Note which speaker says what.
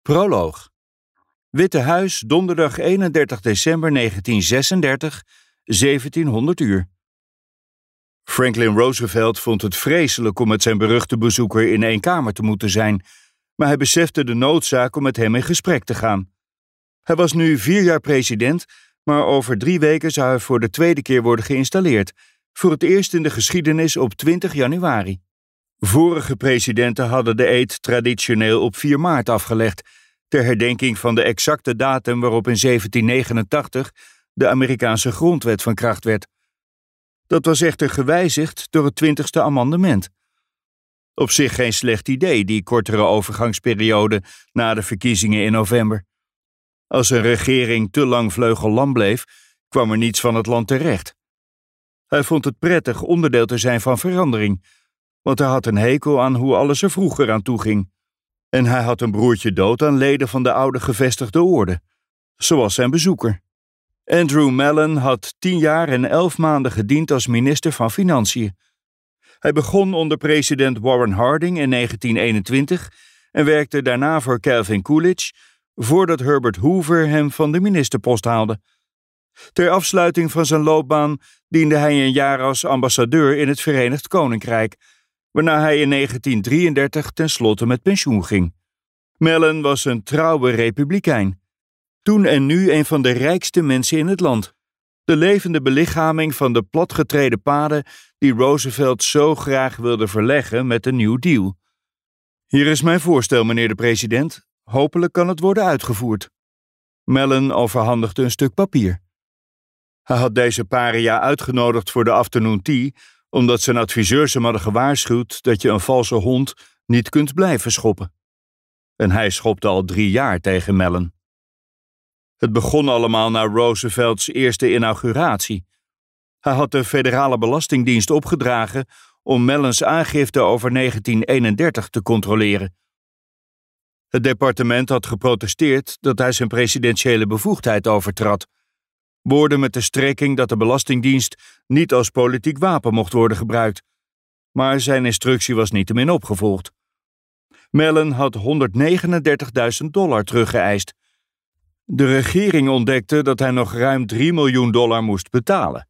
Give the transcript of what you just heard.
Speaker 1: Proloog. Witte Huis, donderdag 31 december 1936, 1700 uur. Franklin Roosevelt vond het vreselijk om met zijn beruchte bezoeker in één kamer te moeten zijn, maar hij besefte de noodzaak om met hem in gesprek te gaan. Hij was nu 4 jaar president, maar over 3 weken zou hij voor de tweede keer worden geïnstalleerd, voor het eerst in de geschiedenis op 20 januari. Vorige presidenten hadden de eed traditioneel op 4 maart afgelegd, ter herdenking van de exacte datum waarop in 1789 de Amerikaanse grondwet van kracht werd. Dat was echter gewijzigd door het 20e amendement. Op zich geen slecht idee, die kortere overgangsperiode na de verkiezingen in november. Als een regering te lang vleugellam bleef, kwam er niets van het land terecht. Hij vond het prettig onderdeel te zijn van verandering, want hij had een hekel aan hoe alles er vroeger aan toe ging. En hij had een broertje dood aan leden van de oude gevestigde orde, zoals zijn bezoeker. Andrew Mellon had 10 jaar en 11 maanden gediend als minister van Financiën. Hij begon onder president Warren Harding in 1921 en werkte daarna voor Calvin Coolidge, voordat Herbert Hoover hem van de ministerpost haalde. Ter afsluiting van zijn loopbaan diende hij een jaar als ambassadeur in het Verenigd Koninkrijk, waarna hij in 1933 tenslotte met pensioen ging. Mellon was een trouwe republikein. Toen en nu een van de rijkste mensen in het land. De levende belichaming van de platgetreden paden die Roosevelt zo graag wilde verleggen met een New Deal. Hier is mijn voorstel, meneer de president. Hopelijk kan het worden uitgevoerd. Mellon overhandigde een stuk papier. Hij had deze paria uitgenodigd voor de afternoon tea, omdat zijn adviseurs hem hadden gewaarschuwd dat je een valse hond niet kunt blijven schoppen. En hij schopte al 3 jaar tegen Mellon. Het begon allemaal na Roosevelts eerste inauguratie. Hij had de federale belastingdienst opgedragen om Mellons aangifte over 1931 te controleren. Het departement had geprotesteerd dat hij zijn presidentiële bevoegdheid overtrad. Woorden met de strekking dat de Belastingdienst niet als politiek wapen mocht worden gebruikt. Maar zijn instructie was niettemin opgevolgd. Mellon had $139.000 teruggeëist. De regering ontdekte dat hij nog ruim $3 miljoen moest betalen.